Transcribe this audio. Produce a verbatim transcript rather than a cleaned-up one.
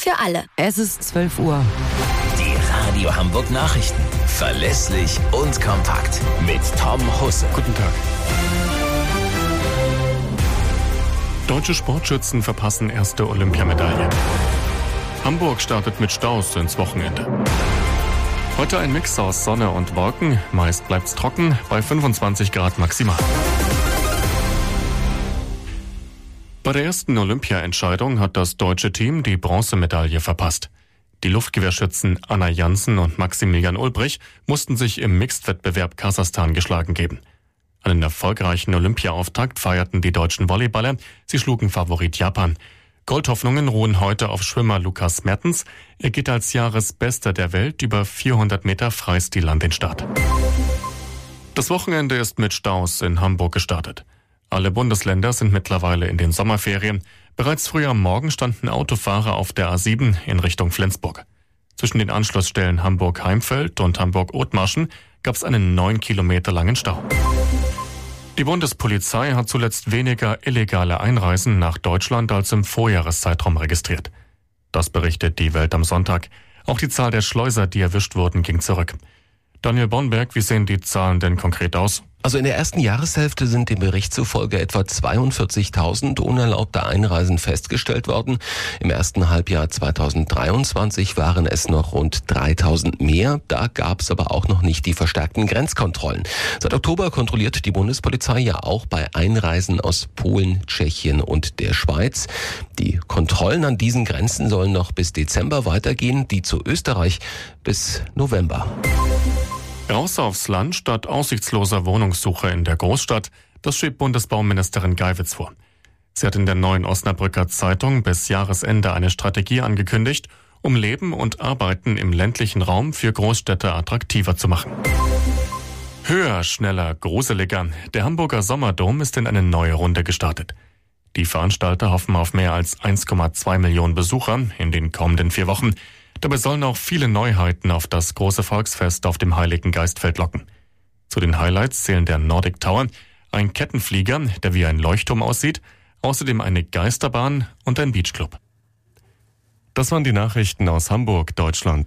für alle. Es ist zwölf Uhr. Die Radio Hamburg Nachrichten. Verlässlich und kompakt. Mit Tom Husse. Guten Tag. Deutsche Sportschützen verpassen erste Olympiamedaille. Hamburg startet mit Staus ins Wochenende. Heute ein Mix aus Sonne und Wolken. Meist bleibt's trocken bei fünfundzwanzig Grad maximal. Bei der ersten Olympia-Entscheidung hat das deutsche Team die Bronzemedaille verpasst. Die Luftgewehrschützen Anna Janssen und Maximilian Ulbrich mussten sich im Mixed-Wettbewerb Kasachstan geschlagen geben. Einen erfolgreichen Olympia-Auftakt feierten die deutschen Volleyballer. Sie schlugen Favorit Japan. Goldhoffnungen ruhen heute auf Schwimmer Lukas Mertens. Er geht als Jahresbester der Welt über vierhundert Meter Freistil an den Start. Das Wochenende ist mit Staus in Hamburg gestartet. Alle Bundesländer sind mittlerweile in den Sommerferien. Bereits früh am Morgen standen Autofahrer auf der A sieben in Richtung Flensburg. Zwischen den Anschlussstellen Hamburg-Heimfeld und Hamburg-Othmarschen gab es einen neun Kilometer langen Stau. Die Bundespolizei hat zuletzt weniger illegale Einreisen nach Deutschland als im Vorjahreszeitraum registriert. Das berichtet die Welt am Sonntag. Auch die Zahl der Schleuser, die erwischt wurden, ging zurück. Daniel Bonberg, wie sehen die Zahlen denn konkret aus? Also in der ersten Jahreshälfte sind dem Bericht zufolge etwa zweiundvierzigtausend unerlaubte Einreisen festgestellt worden. Im ersten Halbjahr zweitausenddreiundzwanzig waren es noch rund dreitausend mehr. Da gab es aber auch noch nicht die verstärkten Grenzkontrollen. Seit Oktober kontrolliert die Bundespolizei ja auch bei Einreisen aus Polen, Tschechien und der Schweiz. Die Kontrollen an diesen Grenzen sollen noch bis Dezember weitergehen, die zu Österreich bis November. Raus aufs Land statt aussichtsloser Wohnungssuche in der Großstadt, das schiebt Bundesbauministerin Geiwitz vor. Sie hat in der Neuen Osnabrücker Zeitung bis Jahresende eine Strategie angekündigt, um Leben und Arbeiten im ländlichen Raum für Großstädte attraktiver zu machen. Höher, schneller, gruseliger. Der Hamburger Sommerdom ist in eine neue Runde gestartet. Die Veranstalter hoffen auf mehr als eins Komma zwei Millionen Besucher in den kommenden vier Wochen. Dabei sollen auch viele Neuheiten auf das große Volksfest auf dem Heiligen Geistfeld locken. Zu den Highlights zählen der Nordic Tower, ein Kettenflieger, der wie ein Leuchtturm aussieht, außerdem eine Geisterbahn und ein Beachclub. Das waren die Nachrichten aus Hamburg, Deutschland.